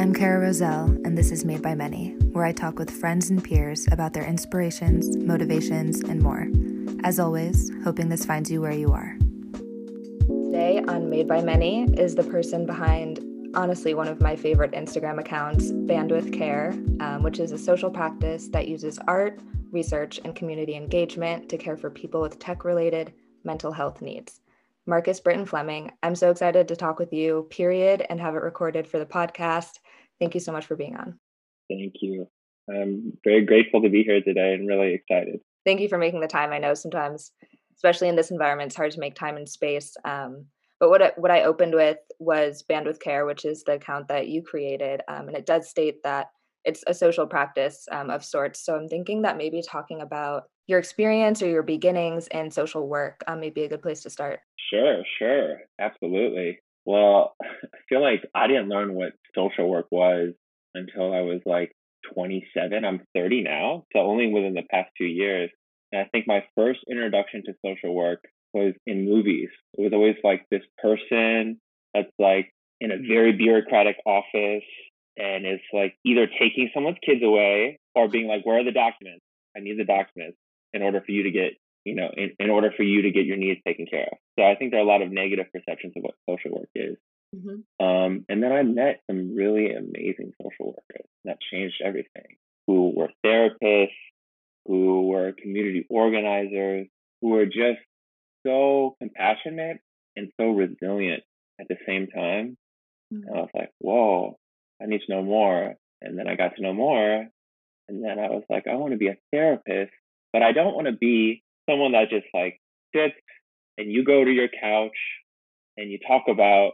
I'm Kara Roselle, and this is Made by Many, where I talk with friends and peers about their inspirations, motivations, and more. As always, hoping this finds you where you are. Today on Made by Many is the person behind, honestly, one of my favorite Instagram accounts, Bandwidth Care, which is a social practice that uses art, research, and community engagement to care for people with tech-related mental health needs. Marcus Britton Fleming, I'm so excited to talk with you, period, and have it recorded for the podcast. Thank you so much for being on. Thank you. I'm very grateful to be here today and really excited. Thank you for making the time. I know sometimes, especially in this environment, it's hard to make time and space. But what I opened with was Bandwidth Care, which is the account that you created. And it does state that it's a social practice of sorts. So I'm thinking that maybe talking about your experience or your beginnings in social work may be a good place to start. Sure. Absolutely. Well, I feel like I didn't learn what social work was until I was like 27. I'm 30 now, so only within the past 2 years. And I think my first introduction to social work was in movies. It was always like this person that's like in a very bureaucratic office and is like either taking someone's kids away or being like, where are the documents? I need the documents in order for you to get, in order for you to get your needs taken care of. So I think there are a lot of negative perceptions of what social work is. Mm-hmm. And then I met some really amazing social workers that changed everything, who were therapists, who were community organizers, who were just so compassionate and so resilient at the same time. Mm-hmm. And I was like, whoa, I need to know more. And then I got to know more. And then I was like, I want to be a therapist, but I don't want to be someone that just like sits and you go to your couch and you talk about,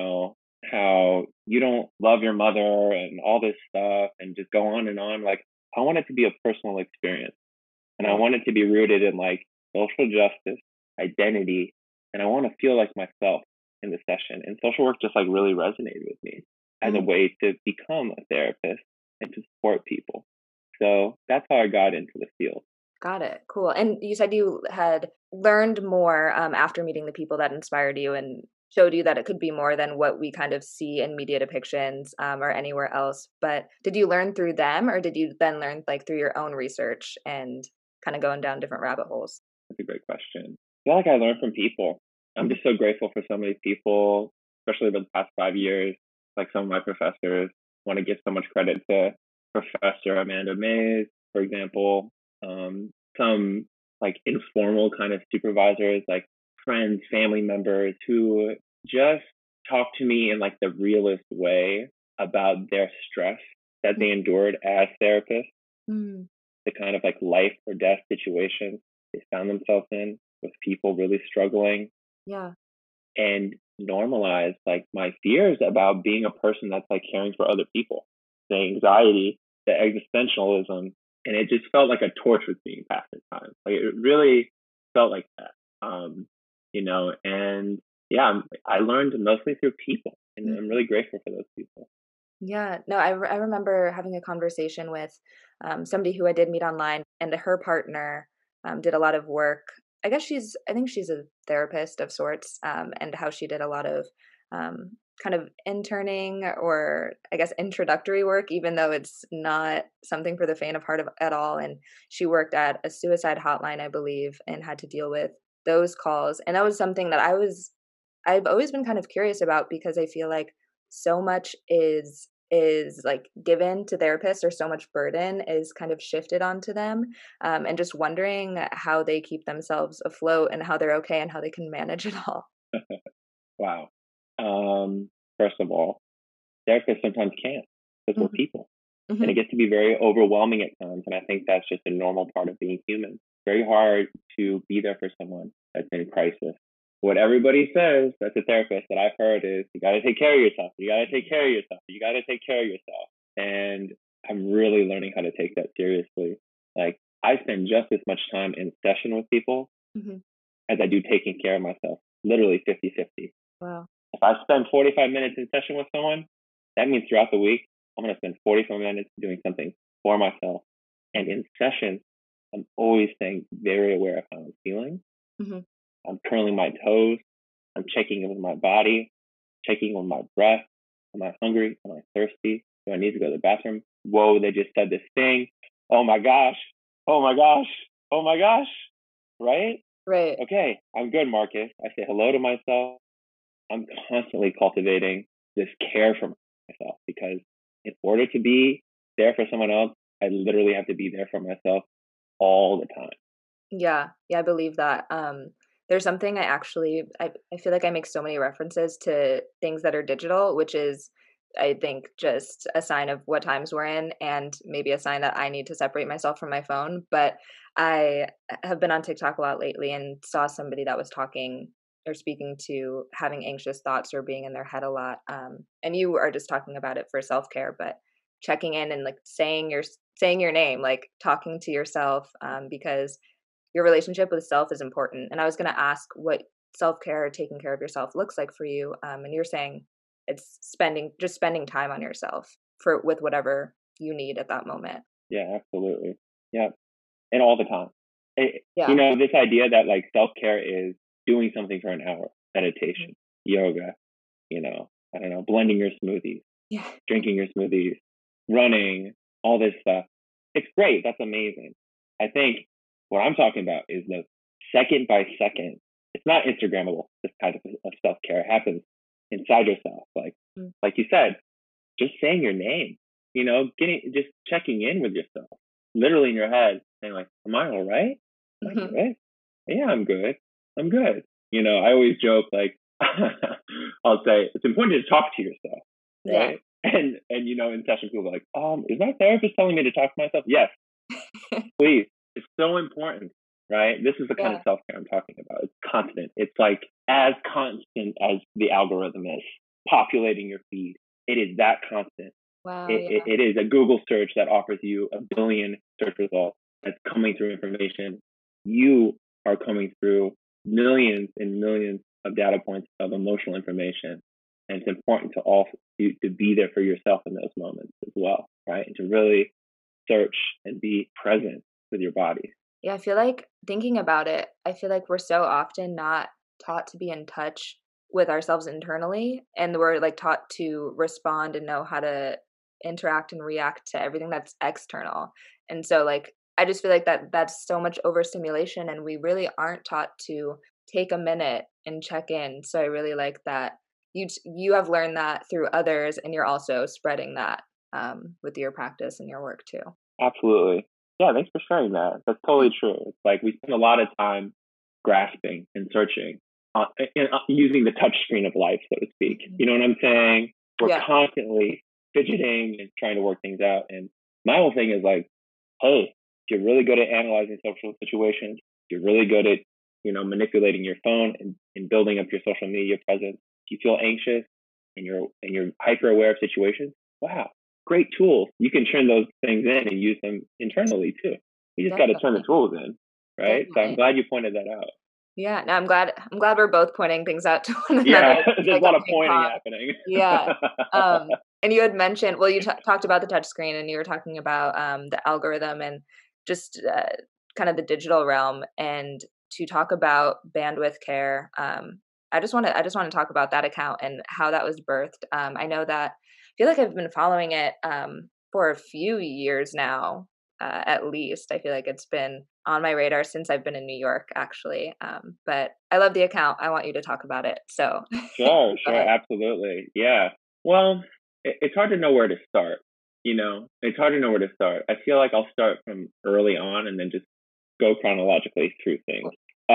how you don't love your mother and all this stuff and just go on and on. Like, I want it to be a personal experience. And I want it to be rooted in like social justice, identity, and I want to feel like myself in the session. And social work just like really resonated with me as a way to become a therapist and to support people. So that's how I got into the field. Got it. Cool. And you said you had learned more after meeting the people that inspired you and showed you that it could be more than what we kind of see in media depictions or anywhere else. But did you learn through them, or did you then learn like through your own research and kind of going down different rabbit holes? That's a great question. I feel like I learned from people. I'm just so grateful for so many people, especially over the past 5 years. Like some of my professors, want to give so much credit to Professor Amanda Mays, for example. Some like informal kind of supervisors, like friends, family members who just talk to me in like the realest way about their stress that they endured as therapists, the kind of like life or death situations they found themselves in with people really struggling. Yeah. And normalize like my fears about being a person that's like caring for other people, the anxiety, the existentialism. And it just felt like a torch was being passed at times. Like it really felt like that, and yeah, I learned mostly through people, and I'm really grateful for those people. Yeah, no, I remember having a conversation with somebody who I did meet online, and her partner did a lot of work. I think she's a therapist of sorts, and how she did a lot of kind of interning or I guess introductory work, even though it's not something for the faint of heart at all. And she worked at a suicide hotline, I believe, and had to deal with those calls. And that was something that I've always been kind of curious about, because I feel like so much is like given to therapists, or so much burden is kind of shifted onto them, and just wondering how they keep themselves afloat and how they're okay and how they can manage it all. Wow. First of all, therapists sometimes can't, because we're people. And it gets to be very overwhelming at times. And I think that's just a normal part of being human. Very hard to be there for someone that's in crisis. What everybody says that's a therapist that I've heard is, you got to take care of yourself. You got to take care of yourself. You got to take care of yourself. And I'm really learning how to take that seriously. Like, I spend just as much time in session with people as I do taking care of myself, literally 50-50. Wow. If I spend 45 minutes in session with someone, that means throughout the week, I'm going to spend 45 minutes doing something for myself. And in session, I'm always staying very aware of how I'm feeling. I'm curling my toes. I'm checking in with my body, checking on my breath. Am I hungry? Am I thirsty? Do I need to go to the bathroom? Whoa, they just said this thing. Oh my gosh. Oh my gosh. Oh my gosh. Right? Right. Okay, I'm good, Marcus. I say hello to myself. I'm constantly cultivating this care for myself because in order to be there for someone else, I literally have to be there for myself all the time. Yeah, I believe that. There's something I feel like I make so many references to things that are digital, which is I think just a sign of what times we're in and maybe a sign that I need to separate myself from my phone. But I have been on TikTok a lot lately and saw somebody that was talking or speaking to having anxious thoughts or being in their head a lot. And you are just talking about it for self-care, but checking in and like saying your name, like talking to yourself, because your relationship with self is important. And I was going to ask what self-care or taking care of yourself looks like for you. And you're saying it's spending time on yourself with whatever you need at that moment. Yeah, absolutely. Yeah. And all the time. Yeah. This idea that like self-care is doing something for an hour, meditation, yoga, I don't know, blending your smoothies, Yeah. drinking your smoothies, running, all this stuff. It's great. That's amazing. I think what I'm talking about is the second by second. It's not Instagrammable. This kind of self-care. It happens inside yourself. Like you said, just saying your name, just checking in with yourself, literally in your head, saying like, am I all right? Am I good? Yeah, I'm good. I'm good. I always joke like, I'll say it's important to talk to yourself, right? Yeah. And in session people are like, is my therapist telling me to talk to myself? Yes, please. It's so important, right? This is the kind of self-care I'm talking about. It's constant. It's like as constant as the algorithm is populating your feed. It is that constant. Wow. It is a Google search that offers you a billion search results that's coming through information. You are coming through millions and millions of data points of emotional information. And it's important to be there for yourself in those moments as well, right? And to really search and be present with your body. Yeah, I feel like thinking about it, I feel like we're so often not taught to be in touch with ourselves internally, and we're like taught to respond and know how to interact and react to everything that's external. And so like I just feel like that's so much overstimulation and we really aren't taught to take a minute and check in. So I really like that you have learned that through others and you're also spreading that with your practice and your work too. Absolutely. Yeah, thanks for sharing that. That's totally true. It's like we spend a lot of time grasping and searching, using the touch screen of life, so to speak. You know what I'm saying? We're constantly fidgeting and trying to work things out. And my whole thing is like, hey, if you're really good at analyzing social situations, you're really good at, manipulating your phone and building up your social media presence. If you feel anxious and you're hyper aware of situations, wow, great tools. You can turn those things in and use them internally too. You just got to turn the tools in, right? Definitely. So I'm glad you pointed that out. Yeah, no, I'm glad we're both pointing things out to one another. Yeah, there's a lot of pointing happening. Yeah. And you had mentioned, well, you talked about the touch screen and you were talking about the algorithm and just kind of the digital realm. And to talk about bandwidth care, I just want to talk about that account and how that was birthed. I know that I feel like I've been following it for a few years now, at least. I feel like it's been on my radar since I've been in New York, actually. But I love the account. I want you to talk about it. So Sure, absolutely. Yeah. Well, it's hard to know where to start. It's hard to know where to start. I feel like I'll start from early on and then just go chronologically through things.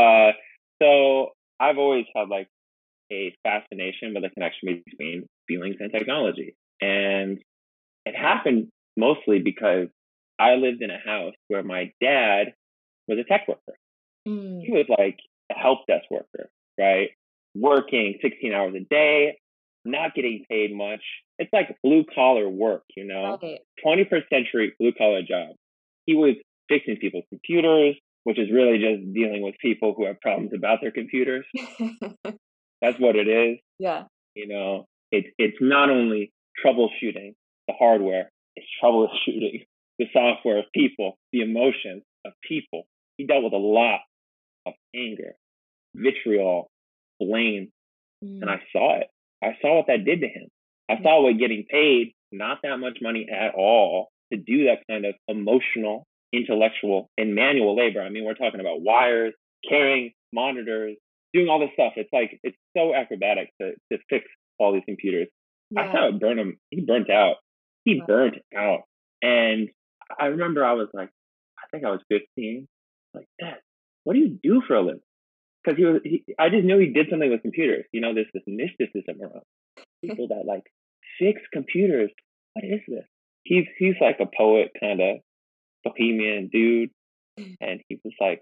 So I've always had like a fascination with the connection between feelings and technology. And it happened mostly because I lived in a house where my dad was a tech worker. He was like a help desk worker, right? Working 16 hours a day, not getting paid much. It's like blue collar work, Right. 21st century blue collar job. He was fixing people's computers, which is really just dealing with people who have problems about their computers. That's what it is. Yeah. It's not only troubleshooting the hardware, it's troubleshooting the software of people, the emotions of people. He dealt with a lot of anger, vitriol, blame, and I saw it. I saw what that did to him. I saw what getting paid, not that much money at all, to do that kind of emotional, intellectual, and manual labor. I mean, we're talking about wires, carrying monitors, doing all this stuff. It's like, it's so acrobatic to fix all these computers. I saw it burn him. He burnt out. He burnt out. And I remember I was like, I think I was 15. Like, Dad, what do you do for a living? Because I just knew he did something with computers. You know, there's this mysticism around people that like fix computers. What is this? He's like a poet kind of bohemian dude, and he was like,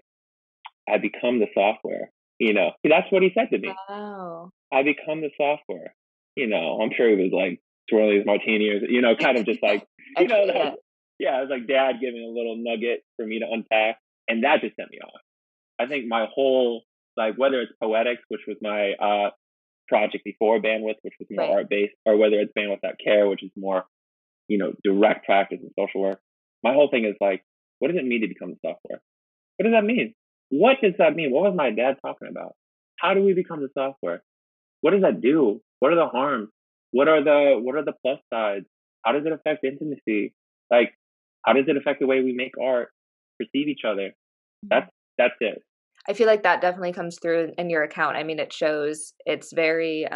I become the software. You know, that's what he said to me. Wow. I become the software. You know, I'm sure he was like twirling his martini, or, you know, kind of just like, you know, it was like Dad giving a little nugget for me to unpack, and that just sent me off. I think my whole, like, whether it's Poetics, which was my project before Bandwidth, which was more art-based, or whether it's Bandwidth.care, which is more, you know, direct practice and social work, my whole thing is like, what does it mean to become the software? What does that mean? What does that mean? What was my dad talking about? How do we become the software? What does that do? What are the harms? What are the plus sides? How does it affect intimacy? Like, how does it affect the way we make art, perceive each other? That's it. I feel like that definitely comes through in your account. I mean, it shows, it's very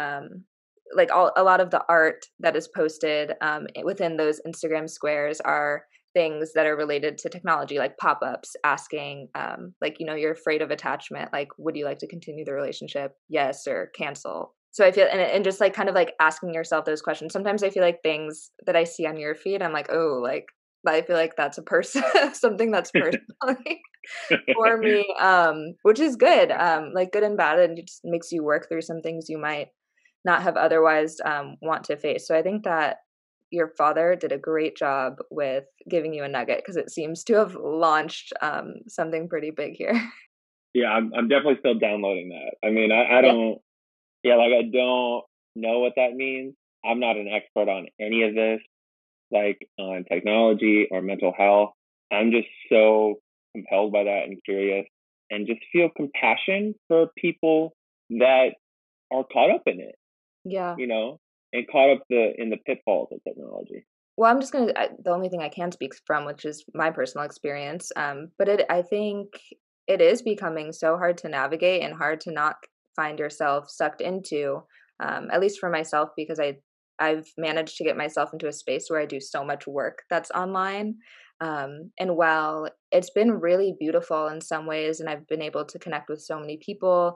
like a lot of the art that is posted within those Instagram squares are things that are related to technology, like pop-ups asking, like, you know, you're afraid of attachment, like, would you like to continue the relationship? Yes, or cancel. So I feel, and just like kind of like asking yourself those questions. Sometimes I feel like things that I see on your feed, I'm like, oh, like, I feel like that's a person, something that's personally for me, which is good, like good and bad, and it just makes you work through some things you might not have otherwise want to face. So I think that your father did a great job with giving you a nugget, because it seems to have launched something pretty big here. Yeah, I'm definitely still downloading that. I mean, I don't, like, I don't know what that means. I'm not an expert on any of this, like on technology or mental health. I'm just so compelled by that and curious, and just feel compassion for people that are caught up in it. Yeah. You know, and caught up in the pitfalls of technology. Well, I'm just gonna, the only thing I can speak from, which is my personal experience, but I think it is becoming so hard to navigate and hard to not find yourself sucked into, at least for myself, because I've managed to get myself into a space where I do so much work that's online. And while it's been really beautiful in some ways, and I've been able to connect with so many people,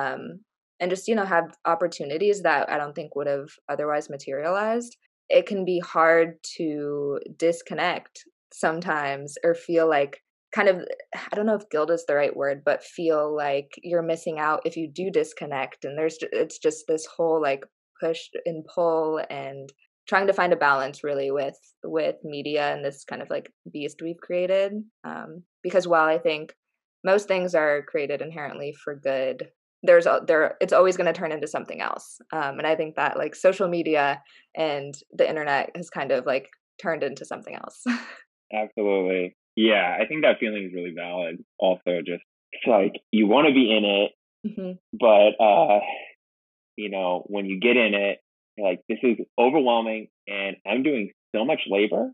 and just, you know, have opportunities that I don't think would have otherwise materialized, it can be hard to disconnect sometimes, or feel like, kind of, I don't know if guilt is the right word, but feel like you're missing out if you do disconnect. And it's just this whole like push and pull, and trying to find a balance really with media and this kind of like beast we've created. Because while I think most things are created inherently for good, it's always going to turn into something else. And I think that like social media and the internet has kind of like turned into something else. Absolutely. Yeah, I think that feeling is really valid. Also, just, it's like you want to be in it, but you know, when you get in it, you're like, this is overwhelming, and I'm doing so much labor.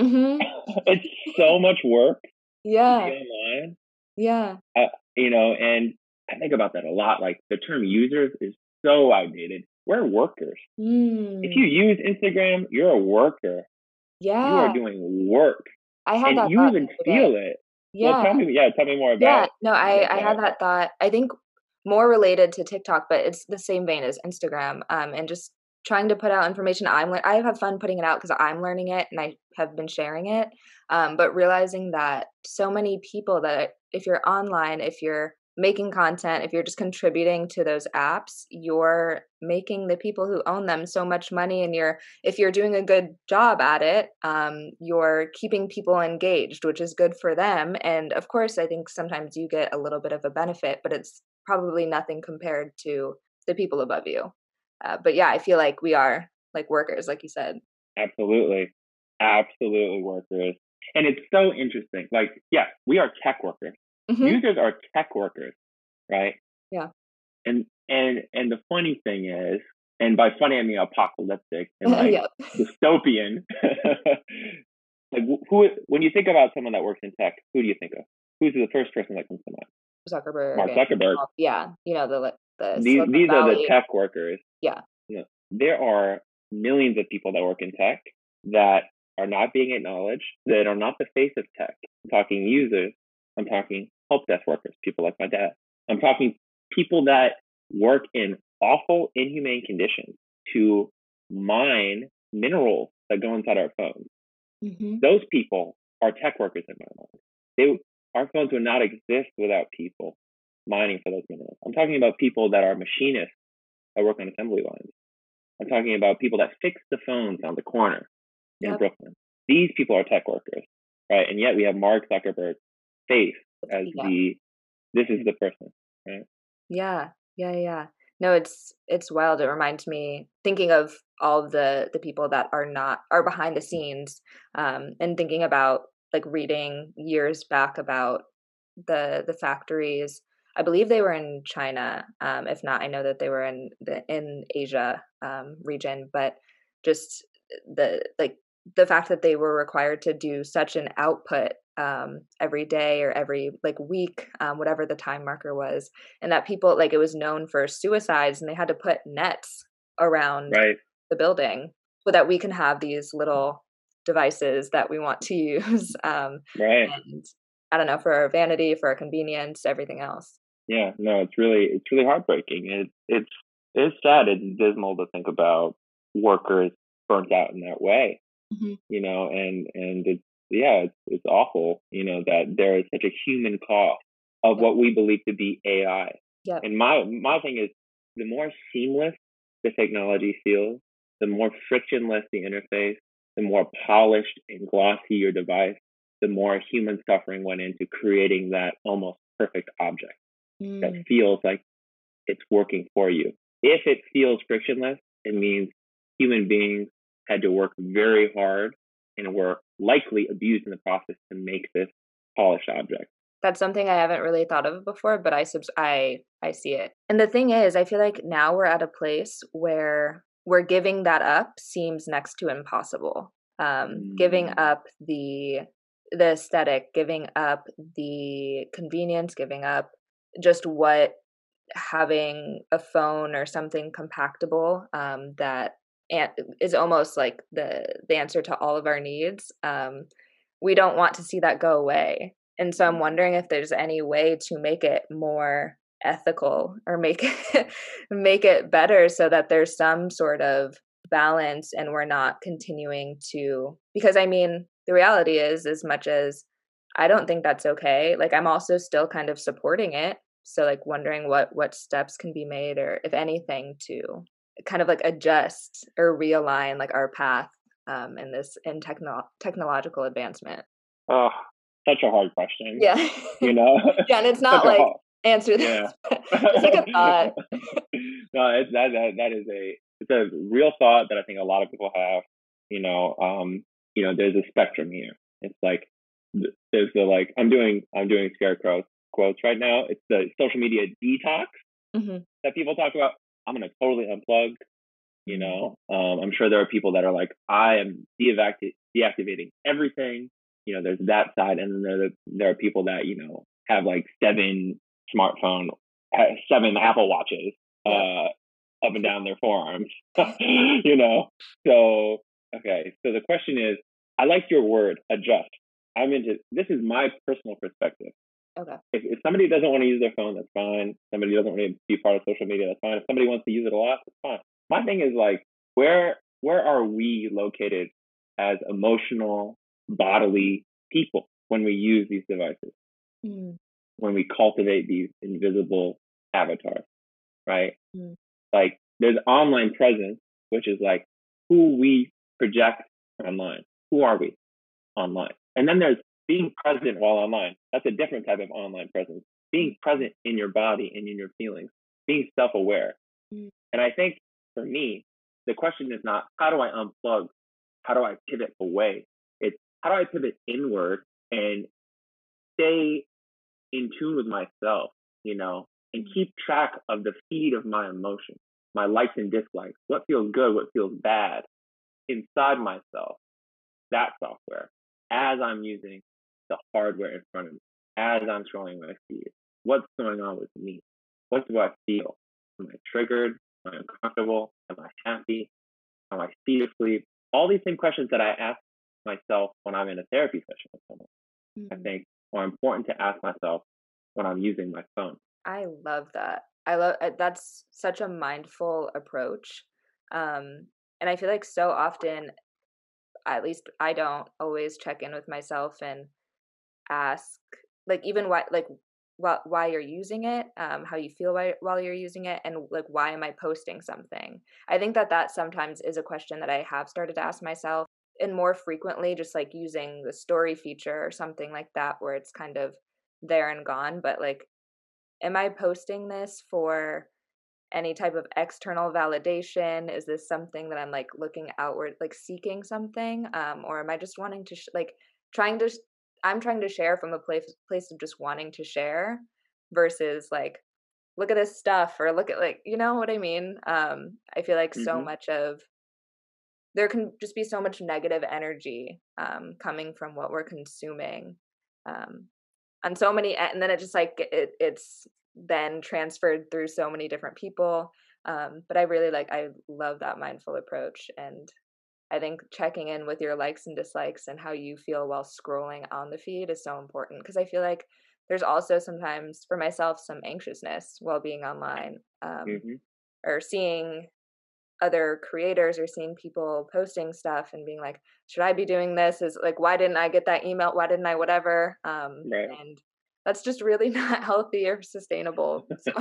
It's so much work to be online. Yeah. You know, and I think about that a lot. Like, the term users is so outdated. We're workers. If you use Instagram, you're a worker. Yeah. You are doing work. I had that you thought even today. feel it. Yeah. Well, tell me more about. Yeah. No, I had that thought. I think more related to TikTok, but it's the same vein as Instagram. And just trying to put out information. I have fun putting it out because I'm learning it and I have been sharing it. But realizing that so many people, that if you're online, if you're making content, if you're just contributing to those apps, you're making the people who own them so much money, and if you're doing a good job at it, you're keeping people engaged, which is good for them. And of course, I think sometimes you get a little bit of a benefit, but it's probably nothing compared to the people above you. But yeah, I feel like we are like workers, like you said. Absolutely workers. And it's so interesting. Like, yeah, we are tech workers. Users are tech workers, right? Yeah. And the funny thing is, And by funny, I mean apocalyptic and like Yep. dystopian. Like who, when you think about someone that works in tech, who do you think of? Who's the first person that comes to mind? Zuckerberg Mark and Zuckerberg. yeah, the Silicon These are the Valley. tech workers. Yeah. You know, there are millions of people that work in tech that are not being acknowledged, that are not the face of tech. I'm talking users. I'm talking help desk workers, people like my dad. I'm talking people that work in awful, inhumane conditions to mine minerals that go inside our phones. Mm-hmm. Those people are tech workers in my mind. Our phones would not exist without people mining for those minerals. I'm talking about people that are machinists that work on assembly lines. I'm talking about people that fix the phones on the corner in Brooklyn. These people are tech workers, right? And yet we have Mark Zuckerberg face as this is the person, right? Yeah. No, it's wild. It reminds me, thinking of all of the people that are behind the scenes, and thinking about like reading years back about the factories. I believe they were in China. If not, I know that they were in Asia region. But just the fact that they were required to do such an output every day or every like week, whatever the time marker was, and that people, like, it was known for suicides, and they had to put nets around the building so that we can have these little devices that we want to use. And I don't know, for our vanity, for our convenience, everything else. Yeah, no, it's really heartbreaking. It's sad. It's dismal to think about workers burnt out in that way. Mm-hmm. You know, and it's awful. You know, that there is such a human cost of what we believe to be AI. And my thing is, the more seamless the technology feels, the more frictionless the interface, the more polished and glossy your device, the more human suffering went into creating that almost perfect object that feels like it's working for you. If it feels frictionless, it means human beings had to work very hard and were likely abused in the process to make this polished object. That's something I haven't really thought of before, but I see it. And the thing is, I feel like now we're at a place where giving that up seems next to impossible. Giving up the aesthetic, giving up the convenience, giving up just what having a phone or something compactable that is almost like the answer to all of our needs. We don't want to see that go away. And so I'm wondering if there's any way to make it more ethical or make it better so that there's some sort of balance and we're not continuing to, because I mean, the reality is, as much as I don't think that's okay, like I'm also still kind of supporting it. So like wondering what steps can be made, or if anything, to kind of like adjust or realign like our path in technological advancement. Oh, such a hard question. Yeah. You know? Yeah, and it's not like answer this. Yeah. It's like a thought. No, it's a real thought that I think a lot of people have. You know, there's a spectrum here. It's like there's the like I'm doing scarecrow quotes right now. It's the social media detox that people talk about. I'm gonna totally unplug. You know, I'm sure there are people that are like, I am deactivating everything. You know, there's that side, and then there are people that, you know, have like 7 Apple Watches up and down their forearms. You know, so okay. So the question is, I like your word, adjust. This is my personal perspective. Okay. If somebody doesn't want to use their phone, that's fine. Somebody doesn't want to be part of social media, that's fine. If somebody wants to use it a lot, that's fine. My thing is like, where are we located as emotional, bodily people when we use these devices? When we cultivate these invisible avatars, right? Like there's online presence, which is like who we project online. Who are we online? And then there's being present while online. That's a different type of online presence. Being present in your body and in your feelings, being self-aware. And I think for me, the question is not how do I unplug? How do I pivot away? It's how do I pivot inward and stay in tune with myself, you know, and keep track of the feed of my emotions. my likes and dislikes, what feels good, what feels bad inside myself, that software, as I'm using the hardware in front of me, as I'm scrolling my feed. What's going on with me? What do I feel? Am I triggered? Am I uncomfortable? Am I happy? Am I asleep? All these same questions that I ask myself when I'm in a therapy session with someone, I think are important to ask myself when I'm using my phone. I love that. I love that's such a mindful approach. And I feel like so often, at least I don't always check in with myself and ask, like, even why you're using it, how you feel while you're using it, and like, why am I posting something? I think that sometimes is a question that I have started to ask myself, and more frequently just like using the story feature or something like that, where it's kind of there and gone. But like, am I posting this for any type of external validation? Is this something that I'm like looking outward, like seeking something? Or am I just wanting to trying to I'm trying to share from a place of just wanting to share, versus like, look at this stuff, or look at, like, you know what I mean? I feel like so Mm-hmm. much of there can just be so much negative energy coming from what we're consuming, um, on so many, and then it just like it's then transferred through so many different people. But I love that mindful approach, and I think checking in with your likes and dislikes and how you feel while scrolling on the feed is so important, because I feel like there's also sometimes for myself some anxiousness while being online, Mm-hmm. or seeing other creators or seeing people posting stuff and being like, should I be doing this? Is like, why didn't I get that email? Why didn't I whatever? Right. And that's just really not healthy or sustainable. So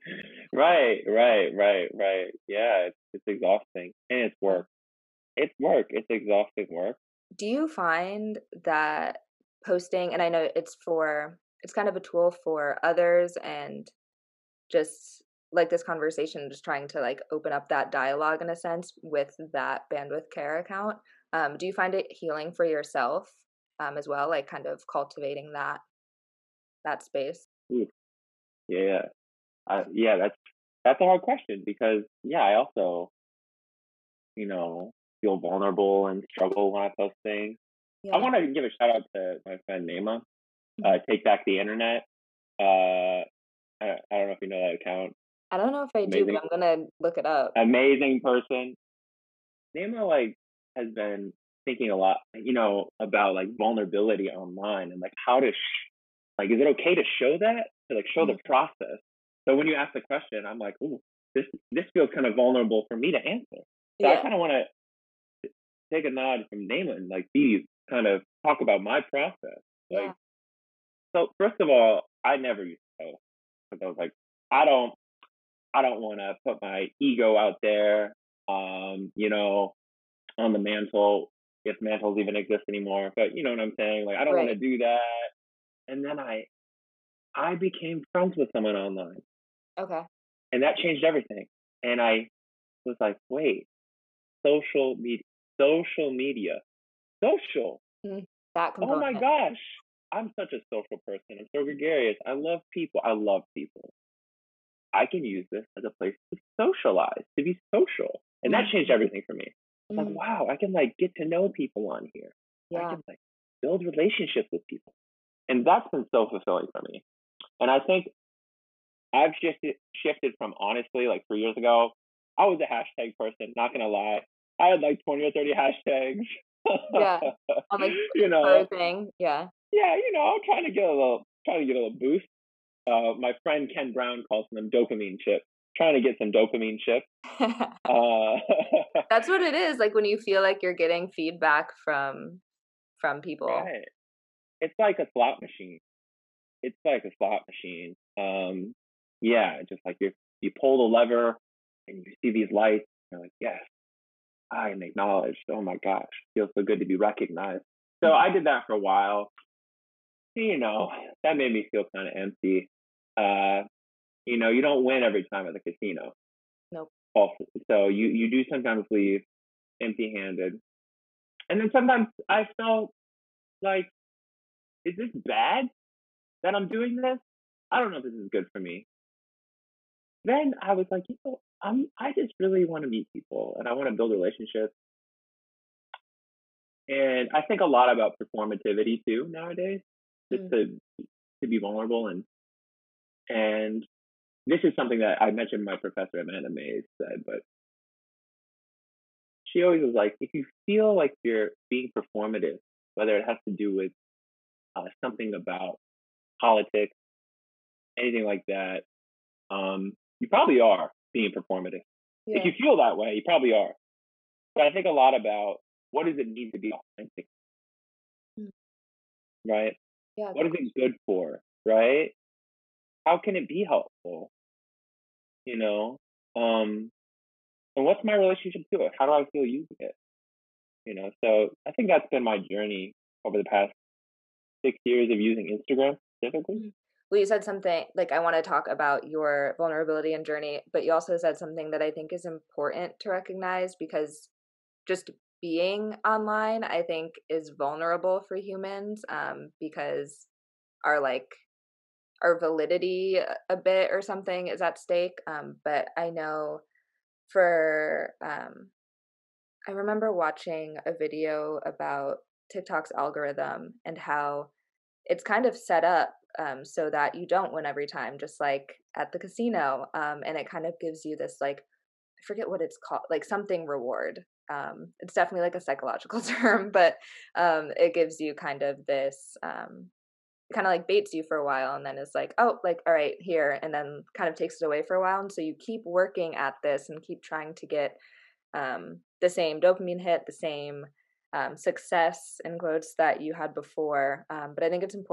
right. Yeah, it's exhausting and it's work. It's work. It's exhausting work. do you find that posting, and I know it's kind of a tool for others, and just like this conversation, just trying to like open up that dialogue in a sense with that Bandwidth Care account. Do you find it healing for yourself, as well, like kind of cultivating that space? Ooh, yeah, yeah. That's a hard question because yeah, I also you know feel vulnerable and struggle when I post things. I Yeah. want to give a shout out to my friend Nema. Mhm. Take Back the Internet. I don't know if you know that account. I don't know if I do, but Amazing, I'm gonna look it up. amazing person. Nema like has been thinking a lot, about like vulnerability online and like how to like, is it okay to show that? To like show the Mhm. process. So when you ask the question, I'm like, ooh, this feels kind of vulnerable for me to answer. So I Yeah. kind of want to take a nod from Nema and like be kind of talk about my process. Yeah. Like, so first of all, I never used to post because I was like, I don't, I don't want to put my ego out there, on the mantle, if mantles even exist anymore. But you know what I'm saying? Like, I don't want to Right. do that. And then I became friends with someone online, Okay. and that changed everything. And I was like, wait, social media, social media, social. Mhm. That Oh my component. gosh, I'm such a social person. I'm so gregarious. I love people. I love people. I can use this as a place to socialize, to be social. And that changed Mhm. everything for me. It's like, Mhm. wow, I can like get to know people on here. I Yeah. can like build relationships with people. And that's been so fulfilling for me. And I think I've shifted from honestly, like 3 years ago, I was a hashtag person, not gonna lie. I had like 20 or 30 hashtags. Yeah. On like you know, per thing. Yeah. yeah, trying to get a little boost. My friend Ken Brown calls them dopamine chips. Trying to get some dopamine chips. Uh, That's what it is, like, when you feel like you're getting feedback from people. right. It's like a slot machine. It's like a slot machine. Yeah, just like you pull the lever and you see these lights. You're like, yes, I am acknowledged. Oh my gosh, feels so good to be recognized. So I did that for a while. You know, that made me feel kind of empty. Uh, you don't win every time at the casino. Nope. Also, so you do sometimes leave empty-handed, and then sometimes I felt like, is this bad that I'm doing this? I don't know if this is good for me. then I was like, I just really want to meet people and I want to build relationships. And I think a lot about performativity too nowadays, just Mm. to be vulnerable and this is something that I mentioned my professor Amanda Mays said, but she always was like, if you feel like you're being performative, whether it has to do with something about politics, anything like that, you probably are being performative. If Yeah. you feel that way, you probably are. But I think a lot about what does it mean to be authentic, Mm. right? Yeah, What good is it question. good for, right? How can it be helpful, you know? Um, and what's my relationship to it? How do I feel using it? So I think that's been my journey over the past 6 years of using Instagram specifically. Mhm. Well, you said something like I want to talk about your vulnerability and journey, but you also said something that I think is important to recognize because just being online, I think, is vulnerable for humans because our our validity a bit or something is at stake. But I know for I remember watching a video about TikTok's algorithm and how it's kind of set up so that you don't win every time, just like at the casino. And it kind of gives you this I forget what it's called, like something reward. It's definitely like a psychological term, but it gives you kind of this, kind of like baits you for a while and then it's like, oh, like, all right, here, and then kind of takes it away for a while. And so you keep working at this and keep trying to get the same dopamine hit, the same success in quotes that you had before. But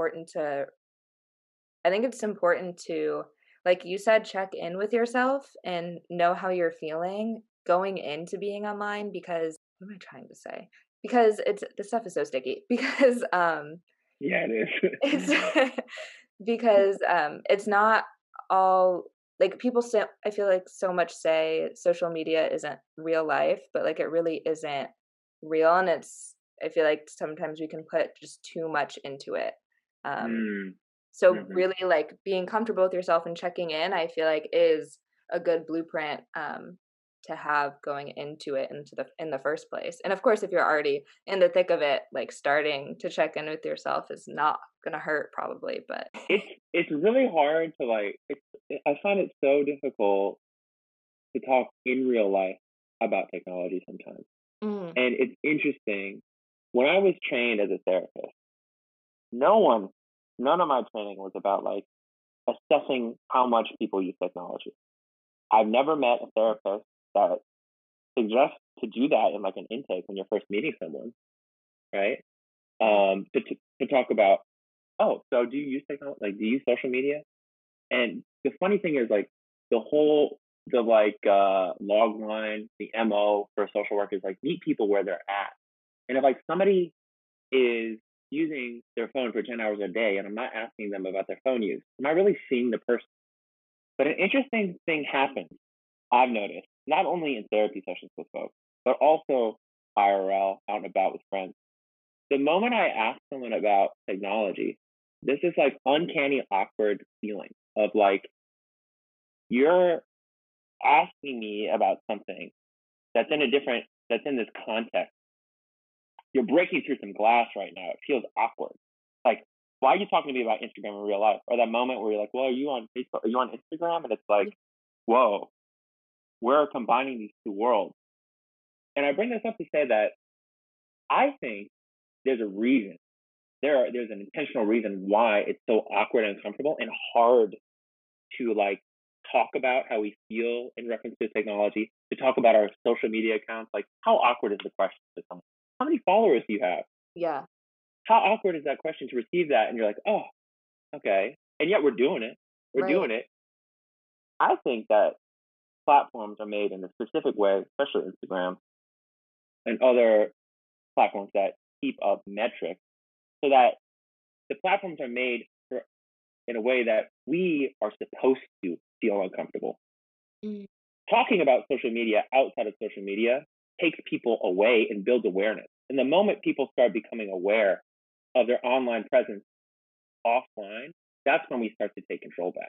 I think it's important to, like you said, check in with yourself and know how you're feeling going into being online because what am I trying to say? Because it's the stuff is so sticky. Because Yeah, it it's is. because it's not all like people say. I feel like so much say social media isn't real life, but like it really isn't real, and it's. I feel like sometimes we can put just too much into it. Um, mm, so hmm really like being comfortable with yourself and checking in, I feel like is a good blueprint to have going into it into the in the first place. And of course, if you're already in the thick of it, like starting to check in with yourself is not gonna hurt probably, but it's really hard to I find it so difficult to talk in real life about technology sometimes. mm, And it's interesting. When I was trained as a therapist, no one, none of my training was about assessing how much people use technology. I've never met a therapist that suggests to do that in an intake when you're first meeting someone, right? yeah, To talk about, oh, so do you use technology? Like, do you use social media? And the funny thing is, the whole the log line, the MO for social work is meet people where they're at. And if somebody is using their phone for 10 hours a day and I'm not asking them about their phone use, am I really seeing the person? But an interesting thing happens, I've noticed, not only in therapy sessions with folks, but also IRL, out and about with friends. The moment I ask someone about technology, this is uncanny, awkward feeling of you're asking me about something that's in this context. You're breaking through some glass right now. It feels awkward. Like, why are you talking to me about Instagram in real life? Or that moment where you're like, well, are you on Facebook? Are you on Instagram? And it's like, whoa, we're combining these two worlds. And I bring this up to say that I think there's a reason. There's an intentional reason why it's so awkward and uncomfortable and hard to talk about how we feel in reference to technology, to talk about our social media accounts. Like, how awkward is the question to someone? How many followers do you have? yeah, How awkward is that question to receive that? And you're like, oh, okay. And yet we're doing it. We're right, doing it. I think that platforms are made in a specific way, especially Instagram and other platforms that keep up metrics, so that the platforms are made in a way that we are supposed to feel uncomfortable. mm, Talking about social media outside of social media takes people away and builds awareness. And the moment people start becoming aware of their online presence offline, that's when we start to take control back.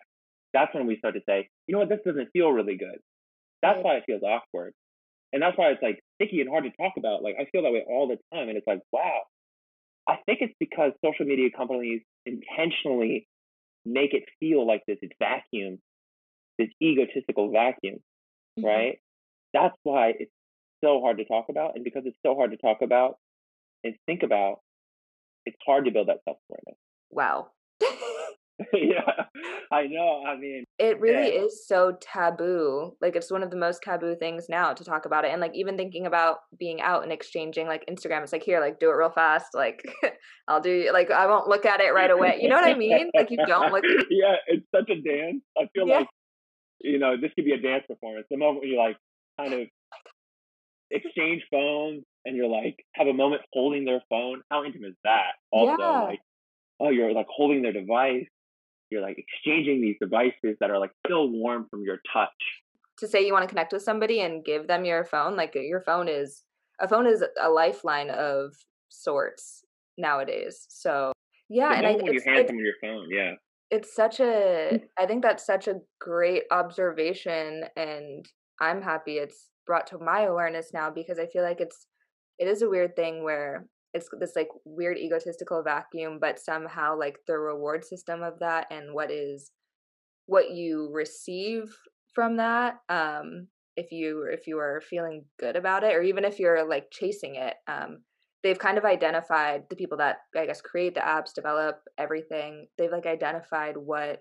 that's when we start to say, you know what, this doesn't feel really good. That's Right. why it feels awkward. And that's why it's like sticky and hard to talk about. Like I feel that way all the time. And it's like, wow, I think it's because social media companies intentionally make it feel like this vacuum, this egotistical vacuum, Hmm. right? That's why it's so hard to talk about. And because it's so hard to talk about and think about, it's hard to build that self awareness. Wow. Yeah, I know. I mean, It really yeah, is so taboo. Like, it's one of the most taboo things now to talk about it, and, like, even thinking about being out and exchanging, like, Instagram, it's like, "Here, like, do it real fast," like, I'll do like, I won't look at it right away. You know what I mean? Like, you don't look. yeah, it's such a dance. I feel Yeah. like, you know, this could be a dance performance. The moment you like kind of exchange phones and you're like have a moment holding their phone. How intimate is that? Also, Yeah. like, oh, you're like holding their device. You're like exchanging these devices that are like still warm from your touch. To say you wanna connect with somebody and give them your phone, like, your phone is a phone is a lifeline of sorts nowadays. So, yeah, The and I moment when you hand someone your phone, yeah, it's such a I think that's such a great observation, and I'm happy it's brought to my awareness now because I feel like it is a weird thing where it's this like weird egotistical vacuum, but somehow like the reward system of that and what you receive from that, if you are feeling good about it or even if you're like chasing it, they've kind of identified the people that I guess create the apps, develop everything. They've like identified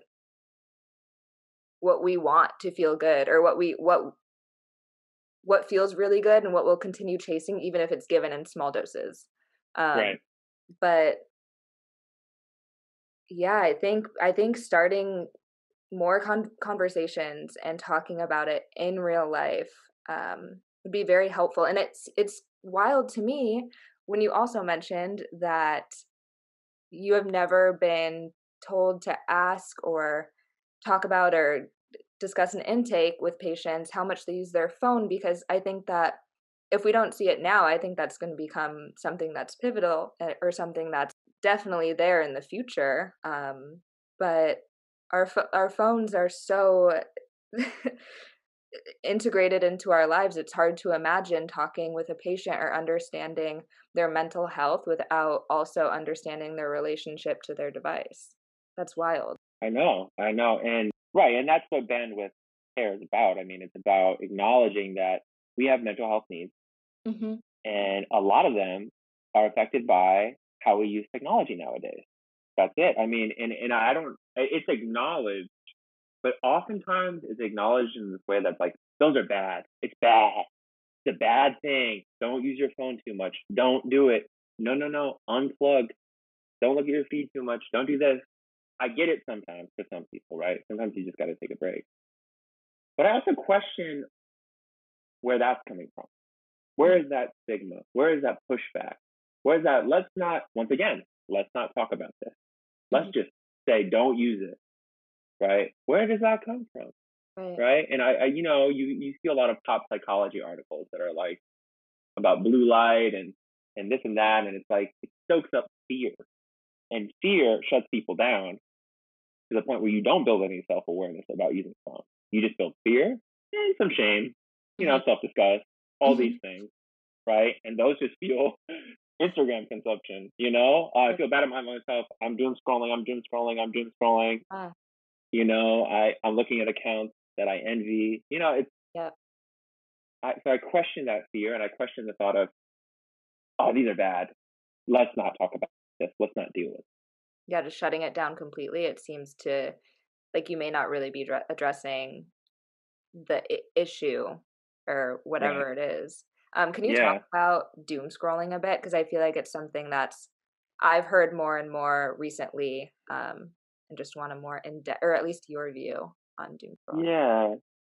what we want to feel good or what feels really good and what we'll continue chasing even if it's given in small doses. Um, right. but yeah, I think starting more conversations and talking about it in real life, would be very helpful. And it's wild to me when you also mentioned that you have never been told to ask or talk about or discuss an intake with patients how much they use their phone because I think that if we don't see it now, I think that's going to become something that's pivotal or something that's definitely there in the future. But our phones are so integrated into our lives. It's hard to imagine talking with a patient or understanding their mental health without also understanding their relationship to their device. That's wild. I know, and right, and that's what bandwidth care is about. I mean, it's about acknowledging that we have mental health needs, Mhm. and a lot of them are affected by how we use technology nowadays. That's it. I mean, and I don't. It's acknowledged, but oftentimes it's acknowledged in this way that's like, those are bad. It's bad. It's a bad thing. Don't use your phone too much. Don't do it. No, no, no. Unplug. Don't look at your feed too much. Don't do this. I get it sometimes for some people, right? Sometimes you just got to take a break. But I also question where that's coming from. Where Mm. is that stigma? Where is that pushback? Where is that? Let's not, once again, let's not talk about this. Let's Mhm. just say, don't use it, right? Where does that come from? Right. Right. And you know, you see a lot of pop psychology articles that are like about blue light and this and that. And it's like, it stokes up fear. And fear shuts people down to the point where you don't build any self awareness about using the phone. You just build fear and some shame, you know, Mhm. self disgust, all these Mhm. things, right? And those just fuel Instagram consumption. You know, I feel bad about myself. I'm doom scrolling. I'm doom scrolling. I'm doom scrolling. Ah, You know, I'm looking at accounts that I envy. You know, it's yeah. so I question that fear and I question the thought of, oh, these are bad. Let's not talk about this. Let's not deal with it. Yeah, just shutting it down completely, it seems to like you may not really be addressing the issue or Right. whatever it is. Can you talk Yeah. about doom scrolling a bit? Because I feel like it's something that's I've heard more and more recently, and just want a more in depth, or at least your view on doom scrolling. Yeah.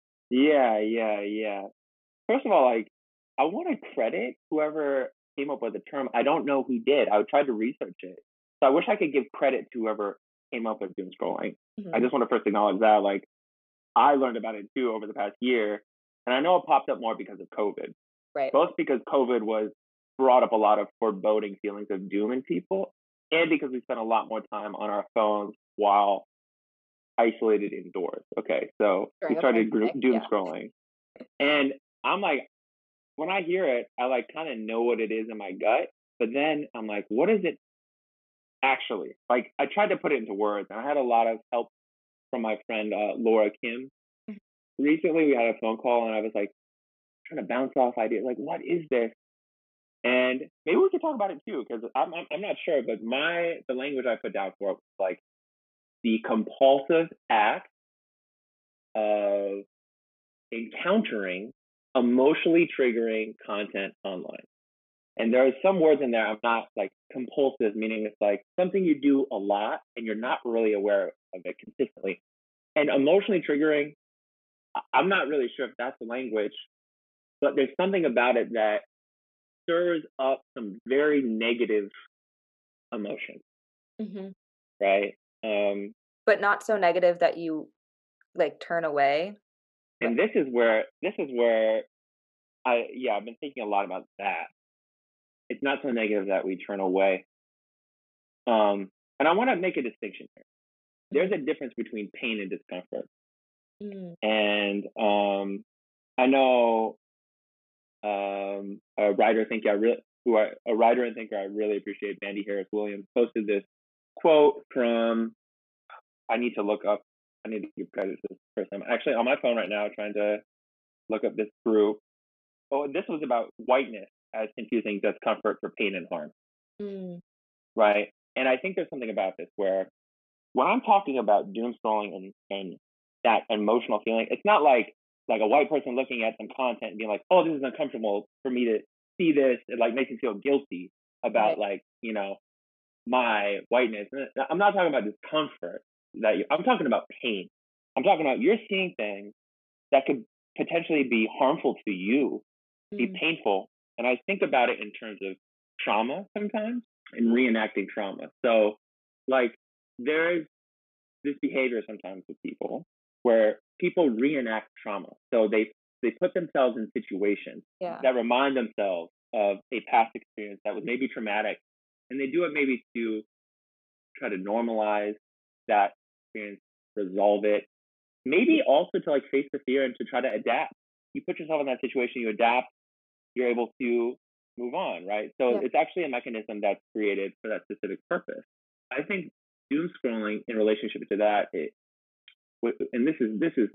Yeah. First of all, like, I want to credit whoever came up with the term. I don't know who did. I tried to research it. So I wish I could give credit to whoever came up with doom scrolling. I Mhm. just want to first acknowledge that. Like, I learned about it too over the past year. And I know it popped up more because of COVID, Right. both because COVID was brought up a lot of foreboding feelings of doom in people, and because we spent a lot more time on our phones while isolated indoors. Okay, so we During a started pandemic, doom yeah. scrolling, and I'm like, when I hear it, I like kind of know what it is in my gut, but then I'm like, what is it actually? Like, I tried to put it into words, and I had a lot of help from my friend Laura Kim. Recently, we had a phone call, and I was like trying to bounce off ideas, like, what is this? And maybe we could talk about it too, because I'm not sure, but the language I put down for it was like the compulsive act of encountering emotionally triggering content online. And there are some words in there I'm not like compulsive, meaning it's like something you do a lot and you're not really aware of it consistently. And emotionally triggering, I'm not really sure if that's the language, but there's something about it that stirs up some very negative emotion, Mm-hmm. right? But not so negative that you like turn away. And this is where I've been thinking a lot about that. It's not so negative that we turn away. And I want to make a distinction here. There's a difference between pain and discomfort. And I know a writer and thinker I really appreciate, Bandy Harris Williams, posted this quote from, I need to give credit to this person. I'm actually on my phone right now trying to look up this group. Oh, this was about whiteness as confusing discomfort for pain and harm. Right? And I think there's something about this where when I'm talking about doom scrolling and that emotional feeling, it's not like a white person looking at some content and being like, oh, this is uncomfortable for me to see this. It like makes me feel guilty about my whiteness. I'm not talking about discomfort. I'm talking about pain. I'm talking about you're seeing things that could potentially be harmful to you, be painful. And I think about it in terms of trauma sometimes and reenacting trauma. So like there's this behavior sometimes with people where people reenact trauma. So they put themselves in situations that remind themselves of a past experience that was maybe traumatic. And they do it maybe to try to normalize that experience, resolve it, maybe also to like face the fear and to try to adapt. You put yourself in that situation, you adapt, you're able to move on, right? So it's actually a mechanism that's created for that specific purpose. I think doom scrolling in relationship to that, and this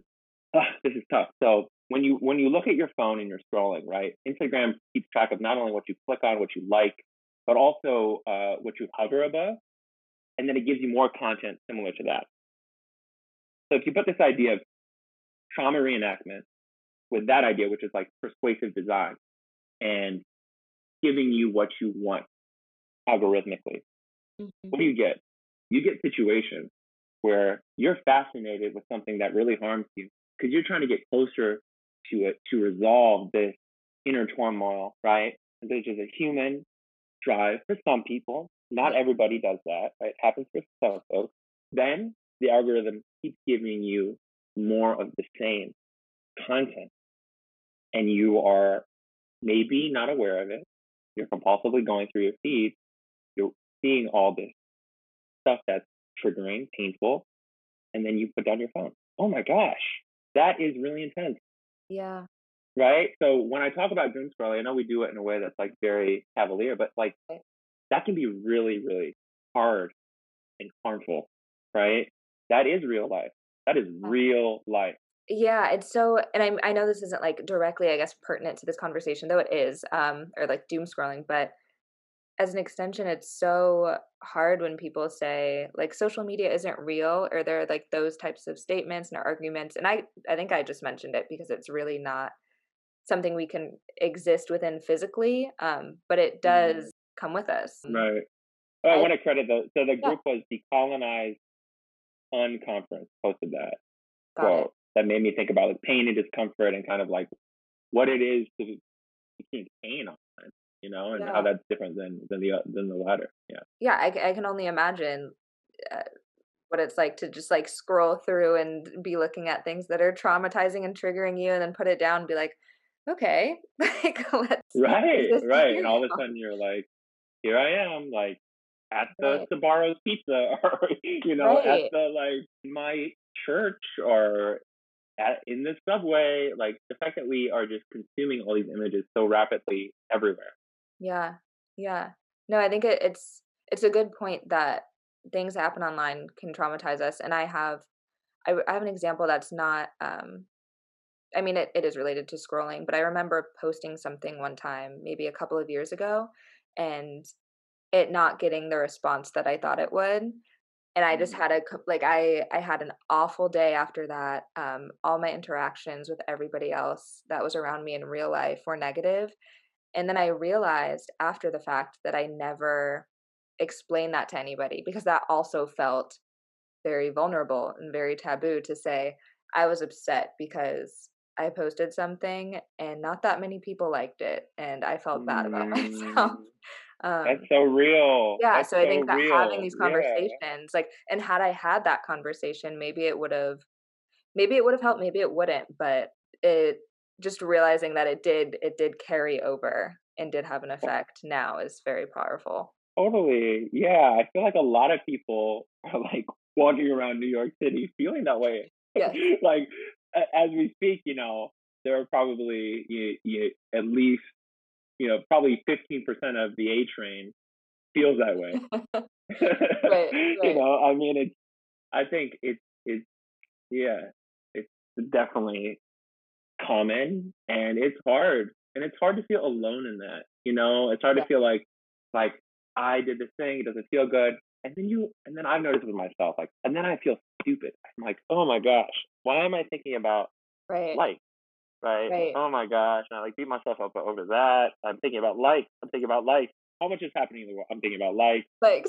is tough. So when you look at your phone and you're scrolling, right? Instagram keeps track of not only what you click on, what you like, but also what you hover above, and then it gives you more content similar to that. So if you put this idea of trauma reenactment with that idea, which is like persuasive design and giving you what you want algorithmically, what do you get? You get situations where you're fascinated with something that really harms you because you're trying to get closer to it to resolve this inner turmoil, right? There's just a human drive for some people. Not everybody does that, right? It happens for some folks. Then the algorithm keeps giving you more of the same content, and you are maybe not aware of it. You're compulsively going through your feed. You're seeing all this stuff that's triggering, painful, and then you put down your phone. Oh my gosh, that is really intense. Yeah. Right? So when I talk about doom scrolling, I know we do it in a way that's like very cavalier, but like that can be really, really hard and harmful, right? That is real life. That is real life. Yeah, it's so, and I know this isn't like directly, I guess, pertinent to this conversation, though it is, or like doom scrolling, but as an extension, it's so hard when people say like social media isn't real, or there are like those types of statements and arguments. And I think I just mentioned it because it's really not something we can exist within physically, but it does come with us. Right. Oh, I want to credit the group was Decolonize Unconference posted that quote. That made me think about like pain and discomfort and kind of like what it is to experience pain online, you know, and how that's different than the latter. Yeah. Yeah, I can only imagine what it's like to just like scroll through and be looking at things that are traumatizing and triggering you, and then put it down and be like, okay, like let's right, and all of a sudden you're like, here I am, like at the Sabaro's Pizza, or you know, at the like my church or in the subway. Like the fact that we are just consuming all these images so rapidly everywhere. Yeah. Yeah. No, I think it's a good point that things that happen online can traumatize us. And I have an example that's not I mean it is related to scrolling, but I remember posting something one time, maybe a couple of years ago, and it not getting the response that I thought it would. And I just had I had an awful day after that. All my interactions with everybody else that was around me in real life were negative. And then I realized after the fact that I never explained that to anybody, because that also felt very vulnerable and very taboo to say. I was upset because I posted something and not that many people liked it, and I felt bad about myself. Mm, that's Um, so real. yeah, That's so I so think that having real. these Yeah. conversations, like, and had I had that conversation, maybe it would have helped, maybe it wouldn't, but it just realizing that it did carry over and did have an effect now is very powerful. Totally. Yeah. I feel like a lot of people are like walking around New York City feeling that way. Yes. Like, as we speak, there are probably at least, probably 15% of the A train feels that way. Right, right. I mean, I think it's, yeah, it's definitely common and it's hard. And it's hard to feel alone in that. It's hard to Yeah. feel like I did this thing, it doesn't feel good. And then I've noticed with myself, and then I feel stupid. I'm like, oh my gosh, why am I thinking about Right, life? Right? right. Oh my gosh. And I beat myself up over that. I'm thinking about life. I'm thinking about life. How much is happening in the world? I'm thinking about life. Like,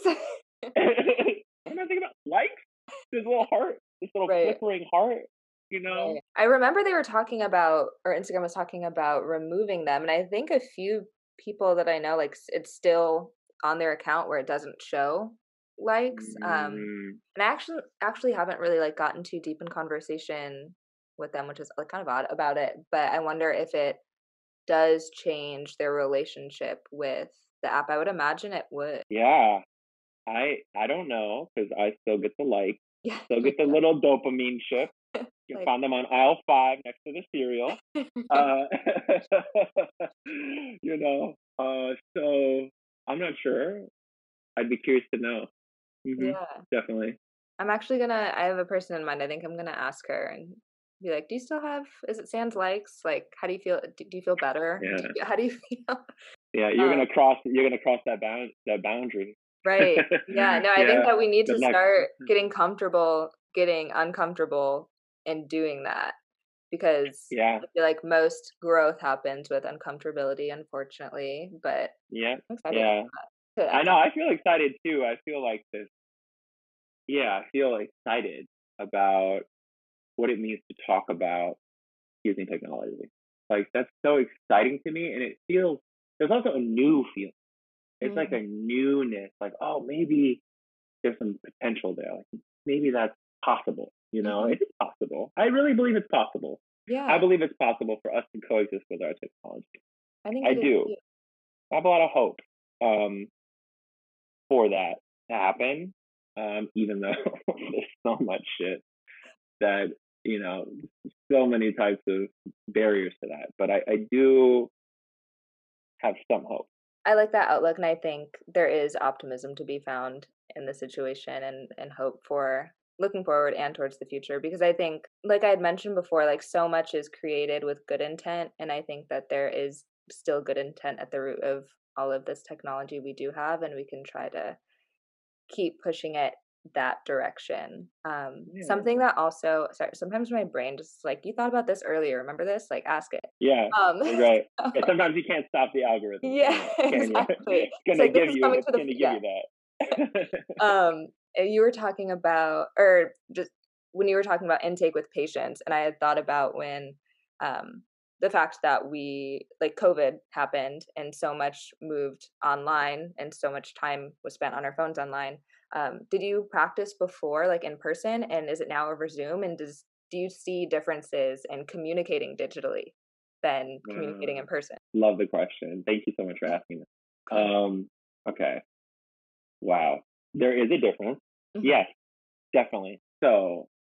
What am I thinking about? Life? This little heart, this little right, flickering heart, you know? right. I remember they were talking about, or Instagram was talking about removing them, and I think a few people that I know, like, it's still on their account where it doesn't show likes. Mm, And I actually haven't really like gotten too deep in conversation with them, which is like kind of odd about it. But I wonder if it does change their relationship with the app. I would imagine it would. yeah. I don't know because I still get the like, Yeah, still get the little dopamine chip. You can like find them on aisle 5 next to the cereal. Uh, so I'm not sure. I'd be curious to know. yeah. Definitely. I'm actually gonna. I have a person in mind. I think I'm gonna ask her and be like, "Do you still have? Is it Sans likes? Like, how do you feel? Do you feel better? Yeah. How do you feel?" Yeah, Um, you're gonna cross that boundary. right. Yeah. No, I think Yeah. that we need Good to luck. start getting comfortable, getting uncomfortable, and doing that because Yeah. I feel like most growth happens with uncomfortability, unfortunately. But Yeah. I'm excited Yeah. to I know. talk. I feel excited too. I feel like this. Yeah, I feel excited about what it means to talk about using technology. Like that's so exciting to me, and it feels there's also a new feeling. It's like Mhm. a newness. Like, oh, maybe there's some potential there. Like maybe that's possible. Mhm. It is possible. I really believe it's possible. I Yeah, believe it's possible for us to coexist with our technology. I think I it is do. too. I have a lot of hope um, for that to happen. Even though there's so much shit that you know, so many types of barriers to that. But I do have some hope. I like that outlook, and I think there is optimism to be found in the situation and hope for looking forward and towards the future because I think like I had mentioned before, like so much is created with good intent and I think that there is still good intent at the root of all of this technology we do have and we can try to keep pushing it that direction. Yeah, Something that also sorry, sometimes my brain just like, "You thought about this earlier, remember this?" Like, ask it. yeah, Um, right. Yeah, sometimes you can't stop the algorithm, yeah, can you? exactly. It's It's gonna like, "This give is you. coming It's to the" gonna give yeah. you that. You were talking about or just when you were talking about intake with patients, and I had thought about when, um, the fact that we like, COVID happened and so much moved online and so much time was spent on our phones online. Did you practice before, like, in person, and is it now over Zoom? And do you see differences in communicating digitally than communicating in person? Love the question. Thank you so much for asking this. Okay. Okay. Wow. There is a difference. Mhm. Yes, definitely. So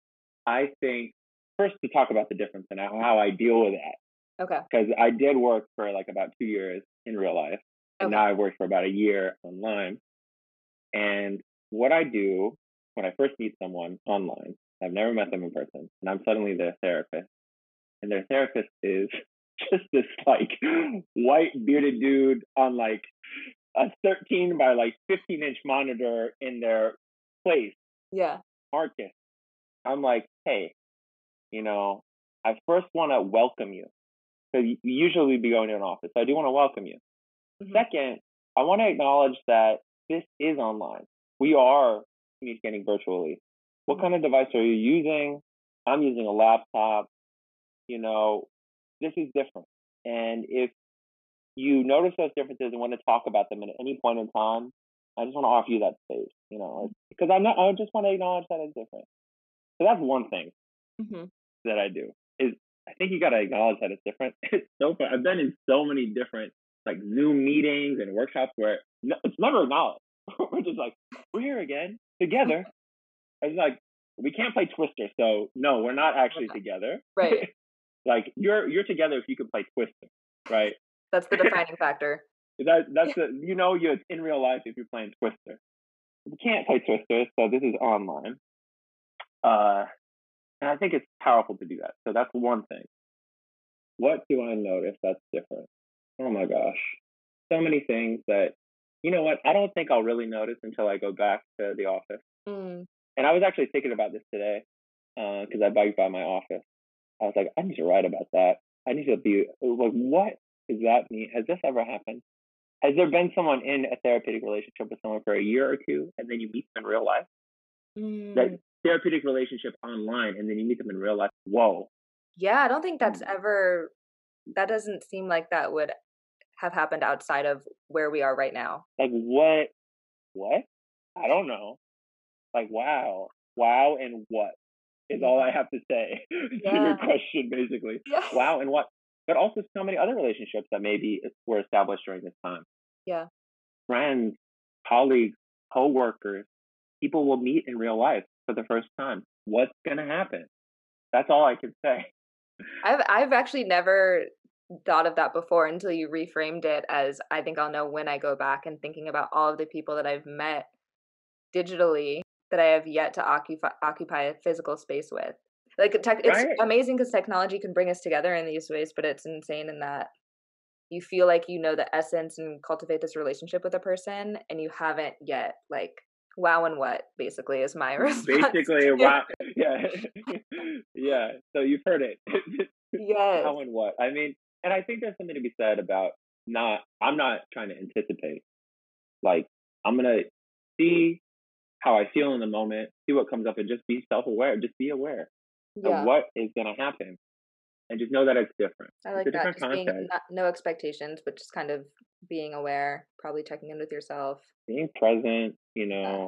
I think first to talk about the difference and how I deal with that, Okay. because I did work for like about 2 years in real life, and Okay. now I've worked for about a year online. And what I do when I first meet someone online, I've never met them in person, and I'm suddenly their therapist, and their therapist is just this like white bearded dude on like a 13 by like 15-inch monitor in their place, Yeah. Marcus. I'm like, hey, you know, I first want to welcome you. So you usually be going to an office. So I do want to welcome you. Mm-hmm. Second, I want to acknowledge that this is online. We are communicating virtually. What kind of device are you using? I'm using a laptop. You know, this is different. And if you notice those differences and want to talk about them at any point in time, I just want to offer you that space, because I just want to acknowledge that it's different. So that's one thing Mm-hmm. that I do is I think you got to acknowledge that it's different. It's so fun. I've been in so many different like Zoom meetings and workshops where it's never acknowledged. We're just like, we're here again together. It's like, we can't play Twister. So no, we're not actually together. Right. Like you're together if you can play Twister, right? That's the defining factor. That's it's in real life if you're playing Twister. We can't play Twister, so this is online. And I think it's powerful to do that. So that's one thing. What do I notice that's different? Oh my gosh. So many things that, you know what, I don't think I'll really notice until I go back to the office. Mm. And I was actually thinking about this today because I biked by my office. I was like, I need to write about that. I need to be like, what does that mean? Has this ever happened? Has there been someone in a therapeutic relationship with someone for a year or two and then you meet them in real life? That therapeutic relationship online and then you meet them in real life. Whoa. Yeah, I don't think that doesn't seem like that would have happened outside of where we are right now. Like what? What? I don't know. Like wow. Wow and what is all I have to say to your question, basically. Yeah. Wow and what? But also so many other relationships that maybe were established during this time. Yeah. Friends, colleagues, co-workers, people will meet in real life for the first time. What's gonna happen? That's all I can say. I've actually never thought of that before until you reframed it as I think I'll know when I go back, and thinking about all of the people that I've met digitally that I have yet to occupy a physical space with. Like it's Right? amazing because technology can bring us together in these ways, but it's insane in that you feel like you know the essence and cultivate this relationship with a person, and you haven't yet. Like, wow and what basically is my response. Basically, wow. Yeah. Yeah. So you've heard it. Yes. How and what? I mean, and I think there's something to be said about I'm not trying to anticipate. Like, I'm going to see how I feel in the moment, see what comes up, and just be self aware. Just be aware of what is going to happen. And just know that it's different. I It's like a that. different Just being context. no expectations, but just kind of being aware, probably checking in with yourself. Being present, Yeah.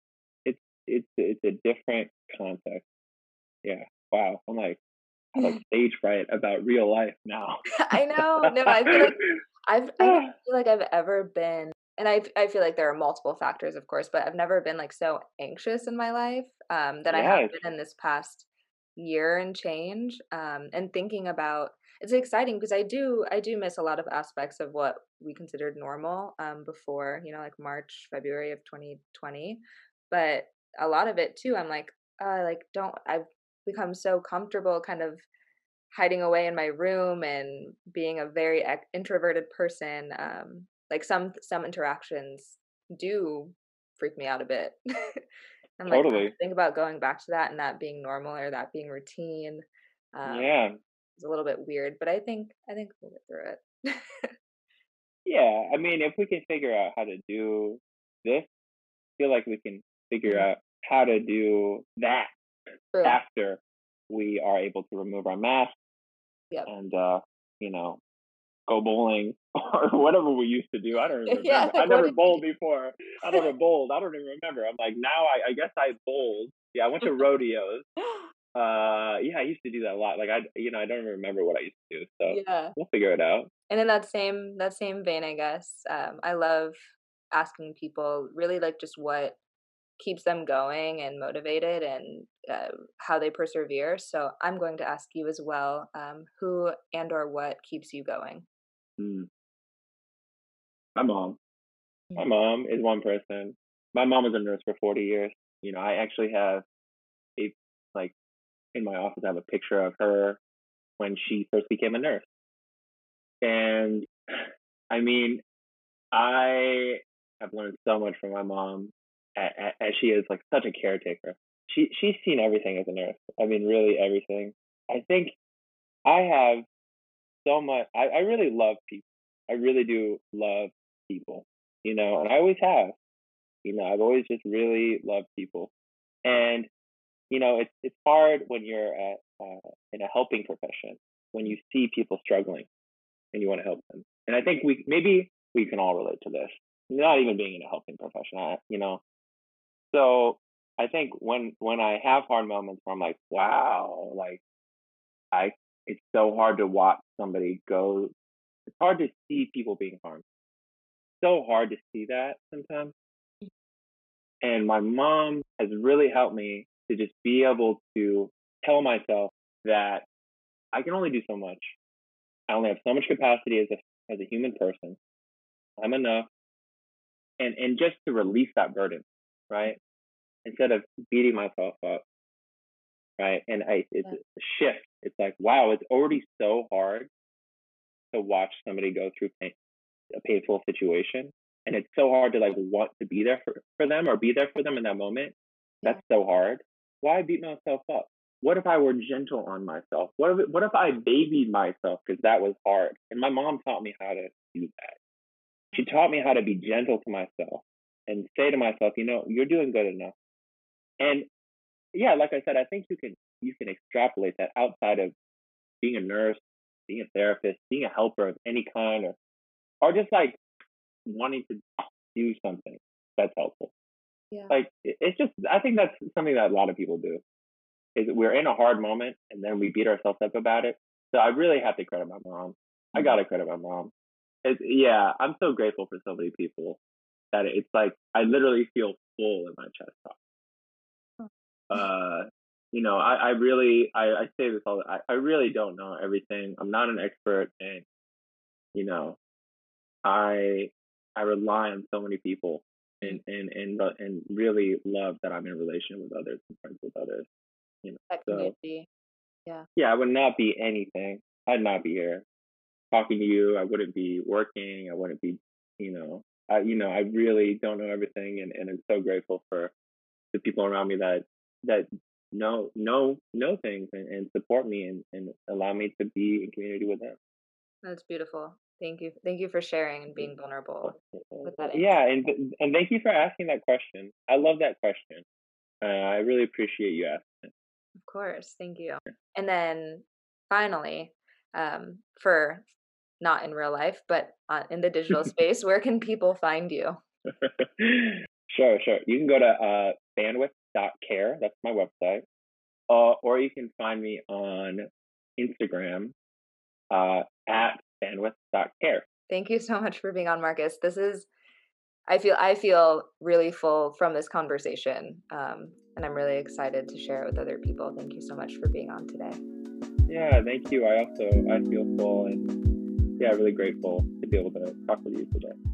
it's a different context. Yeah. Wow. I like stage fright about real life now. I know. No, I feel like I don't feel like I've ever been, and I feel like there are multiple factors, of course, but I've never been like so anxious in my life that I have Yes. been in this past year and change. And thinking about it's exciting because I do miss a lot of aspects of what we considered normal before, like March, February of 2020, but a lot of it too. I'm like don't I've become so comfortable kind of hiding away in my room and being a very introverted person. Like some interactions do freak me out a bit. I'm like, oh, Totally. think about going back to that and that being normal or that being routine. Um, Yeah. it's a little bit weird, but I think we'll get through it. Yeah. I mean, if we can figure out how to do this, I feel like we can figure Mhm. out how to do that True. after we are able to remove our mask Yep. and, you know, go bowling or whatever we used to do. I don't even Yeah. remember. I Like, what never did we bowled before. I never bowled. I don't even remember. I'm like, now I guess I bowled. Yeah, I went to rodeos. do? Yeah, I used to do that a lot. Like I don't even remember what I used to do. So Yeah. we'll figure it out. And in that same vein, I guess, I love asking people really like just what keeps them going and motivated, and how they persevere. So I'm going to ask you as well, who and or what keeps you going? Mm. My mom. My Mm. mom is one person. My mom was a nurse for 40 years. I actually have a, like, in my office, I have a picture of her when she first became a nurse. And I mean, I have learned so much from my mom, as she is like such a caretaker. She's seen everything as a nurse. I mean, really everything. I think I have so much. I really love people. I really do love people. And I always have. I've always just really loved people. And it's hard when you're in a helping profession, when you see people struggling and you want to help them. And I think maybe we can all relate to this. Not even being in a helping profession. So I think when I have hard moments where I'm like, wow, like it's so hard to watch somebody go. It's hard to see people being harmed. So hard to see that sometimes. And my mom has really helped me to just be able to tell myself that I can only do so much. I only have so much capacity as a human person. I'm enough. And just to release that burden, right? Instead of beating myself up, right? And it's a shift. It's like, wow, it's already so hard to watch somebody go through a painful situation. And it's so hard to like want to be there for them or be there for them in that moment. That's so hard. Why beat myself up? What if I were gentle on myself? What if I babied myself because that was hard? And my mom taught me how to do that. She taught me how to be gentle to myself and say to myself, you're doing good enough. And yeah, like I said, I think you can extrapolate that outside of being a nurse, being a therapist, being a helper of any kind, or just like wanting to do something that's helpful. Yeah. Like it's just, I think that's something that a lot of people do. Is we're in a hard moment and then we beat ourselves up about it. So I really have to credit my mom. I gotta credit my mom. I'm so grateful for so many people that it's like I literally feel full in my chest. I really I say this all. I really don't know everything. I'm not an expert, and I rely on so many people, and really love that I'm in a relationship with others and friends with others. That community. Yeah. Yeah, I would not be anything. I'd not be here talking to you. I wouldn't be working. I wouldn't be, I really don't know everything, and I'm so grateful for the people around me that know things and support me and allow me to be in community with them. That's beautiful. Thank you. Thank you for sharing and being vulnerable with that. Yeah, and thank you for asking that question. I love that question. I really appreciate you asking. Of course. Thank you. And then finally, for not in real life, but in the digital space, where can people find you? Sure. You can go to bandwidth.care. That's my website. Or you can find me on Instagram at bandwidth.care. Thank you so much for being on, Marcus. I feel really full from this conversation, and I'm really excited to share it with other people. Thank you so much for being on today. Yeah, thank you. I feel full and really grateful to be able to talk with you today.